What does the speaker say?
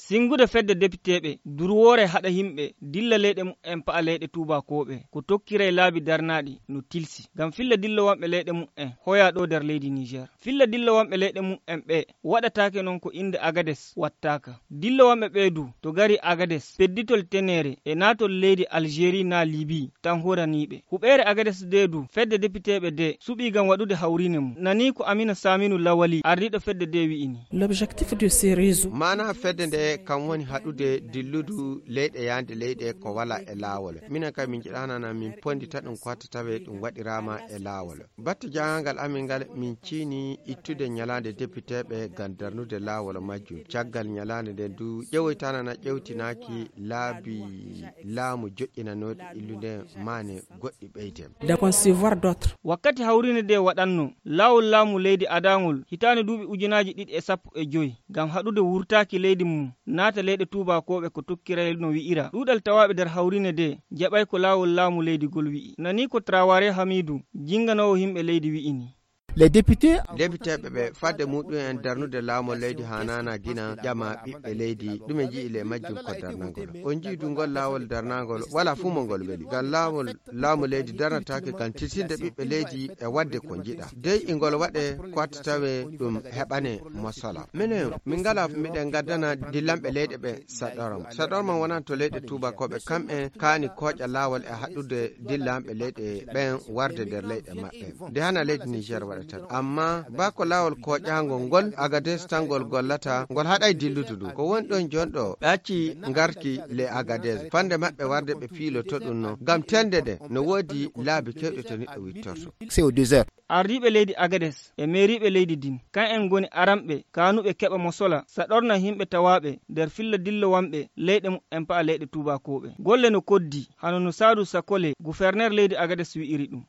singude fedde deputeɓe durwore haɗa himɓe dilla leyɗe mu'en pa'a leyɗe tubakoɓe ko tokkiray laabi darnaɗi no tilsi ngam filla dilla wonɓe leyɗe mu'en hoya ɗo nder leydi Niger. Filla dilla wonɓe leyɗe mu'en ɓe waɗatake non ko inde Agades wattaka. Dilla wonɓe ɓeydu to gari Agades pedditol tenere e natol leydi Algérie na Libye tan horaniɓe. Huɓere Agades dedu fedde deputeɓe de suɓi gam waɗude hawrine mum. Nani ko Amina Saminu Lawali ardiɗo fedde de wi'ini. L'objectif de ces réseaux mana fedde nde kam woni haɗude dilludu leyɗe yande leyɗe ko wala e laawol. Minen kay min jiɗanana min pondita ɗum ko hatta tawe ɗum waɗirama e laawol. Batte jangal amin ngal min ciini ittude nyalande deputeɓe gam darnude laawol majjum. Caggal nyalande nde du ƴewoytanana ƴewtinaki laabi laamu joƴƴinanoɗe illude mane goɗɗi ɓeyde de concevoir d'autres. Wakkati hawrine de waɗanno laawol laamu leydi adangol hitande duuɓi ujunaji 215 gam haɗude wurtaki leydi mum naata leyɗe tubakoɓe ko tokkiray no wi'ira. ɗuɗal tawaɓe nder hawrine de jaɓay ko laawol laamu leydi gol wi'i. Nani ko Traoré Hamidou jinganowo himɓe leydi wi'ini. Les députés ɓe fadde muɗum en darnude laamo leydi hanana gina ƴama ɓiɓɓe leydi ɗume jiile majjum ko darnagol on jiidu ngol laawol darnagol wala fuu mo ngol weeli ngam laamu leydi darnatake kan tiltinde ɓiɓɓe leydi e wadde ko jiɗa dey ingol waɗe ko watta tawe ɗum heɓane mosola. Minen min ngala miɗen gaddana dillanɓe leyɗe ɓe saɗorma wonan to leyɗe tubakoɓe kamɓe kaani koƴa laawol e haɗude dillanɓe leyɗe ɓen warde nder leyɗe maɓɓe nde hana leydi Niger waɗa amma bako lawol koƴangol ngol Agades tangol gollata ngol haɗay dilludu ɗum ko woni ɗon jonɗo ɗacci ngarki le Agades fande maɓɓe warde ɓe piiloto ɗum no ngam tende de no woodi laabi kewɗe to neɗɗo wittorto. c'est au désert. Ardiɓe leydi Agades e meriɓe leydi Din kan en goni aramɓe kanuɓe keɓa mo sola saɗorna himɓe tawaɓe nder filla dillo wanɓe leyɗe mu'en pa'a leyɗe tubakoɓe. Golle no koddi hano no Sadou Sakole gouverneur leydi Agades wi'iri ɗum.